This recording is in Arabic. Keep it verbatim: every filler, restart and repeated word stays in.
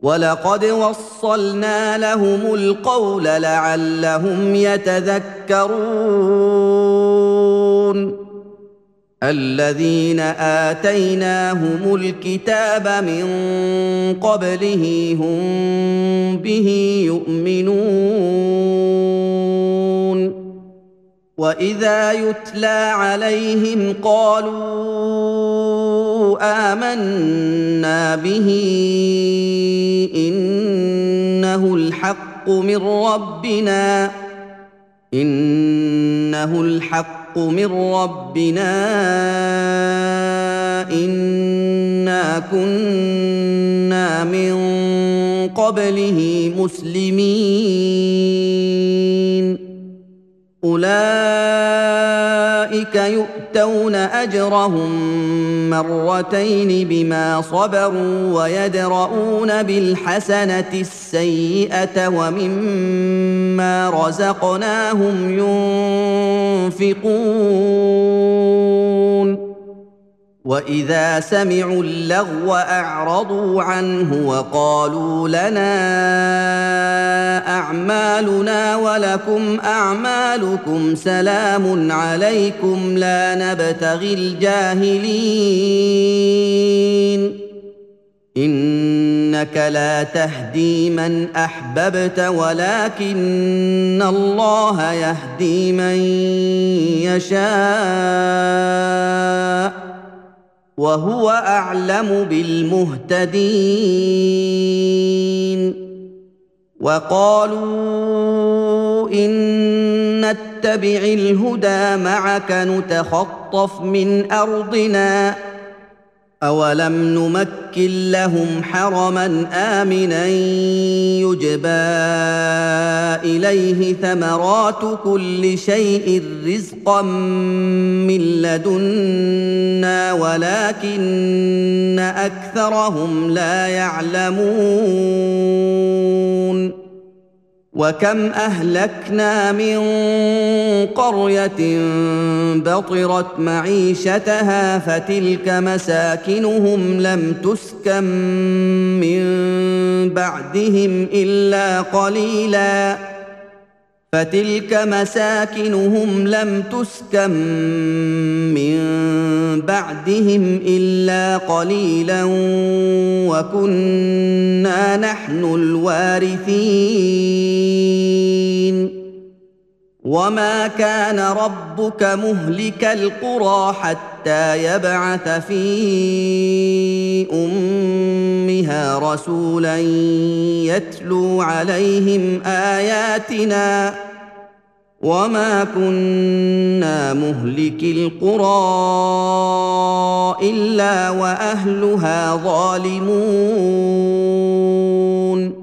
وَلَقَدْ وَصَّلْنَا لَهُمُ الْقَوْلَ لَعَلَّهُمْ يَتَذَكَّرُونَ الَّذِينَ آتَيْنَاهُمُ الْكِتَابَ مِن قَبْلِهِ هُم بِهِ يُؤْمِنُونَ وَإِذَا يُتْلَىٰ عَلَيْهِمْ قَالُوا آمَنَّا بِهِ إِنَّهُ الْحَقُّ مِن رَّبِّنَا إِنَّهُ الْحَقُّ مِن رَّبِّنَا إِنَّا كُنَّا مِن قَبْلِهِ مُسْلِمِينَ أُولَٰئِكَ يُؤْتَوْنَ أَجْرَهُم مَّرَّتَيْنِ بِمَا صَبَرُوا وَيَدْرَءُونَ بِالْحَسَنَةِ السَّيِّئَةَ وَمِمَّا رَزَقْنَاهُمْ يُنفِقُونَ وَإِذَا سَمِعُوا اللَّغْوَ أَعْرَضُوا عَنْهُ وَقَالُوا لَنَا أَعْمَالُنَا وَلَكُمْ أَعْمَالُكُمْ سَلَامٌ عَلَيْكُمْ لَا نَبْتَغِي الْجَاهِلِينَ إِنَّكَ لَا تَهْدِي مَنْ أَحْبَبْتَ وَلَكِنَّ اللَّهَ يَهْدِي مَن يَشَاءُ وَهُوَ أَعْلَمُ بِالْمُهْتَدِينَ وَقَالُوا إِن نَّتَّبِعِ الْهُدَىٰ مَعَكَ نُتَخَطَّفْ مِنْ أَرْضِنَا أَوَلَمْ نُمَكِّن لَّهُمْ حَرَمًا آمِنًا يُجْبَىٰ إِلَيْهِ ثَمَرَاتُ كُلِّ شَيْءٍ رِّزْقًا مِّن لَّدُنَّا وَلَٰكِنَّ أَكْثَرَهُمْ لَا يَعْلَمُونَ وَكَمْ أَهْلَكْنَا مِن قَرْيَةٍ بَطِرَتْ مَعِيشَتَهَا فَتِلْكَ مَسَاكِنُهُمْ لَمْ تُسْكَن مِّن بَعْدِهِمْ إِلَّا قَلِيلًا فَتِلْكَ مَسَاكِنُهُمْ لَمْ تُسْكَن مِّن بَعْدِهِمْ إِلَّا قَلِيلًا وَكُنَّا نَحْنُ الْوَارِثِينَ وَمَا كَانَ رَبُّكَ مُهْلِكَ الْقُرَىٰ حَتَّىٰ يَبْعَثَ فِي أُمِّهَا رَسُولًا يَتْلُو عَلَيْهِمْ آيَاتِنَا وَمَا كُنَّا مُهْلِكِي الْقُرَىٰ إِلَّا وَأَهْلُهَا ظَالِمُونَ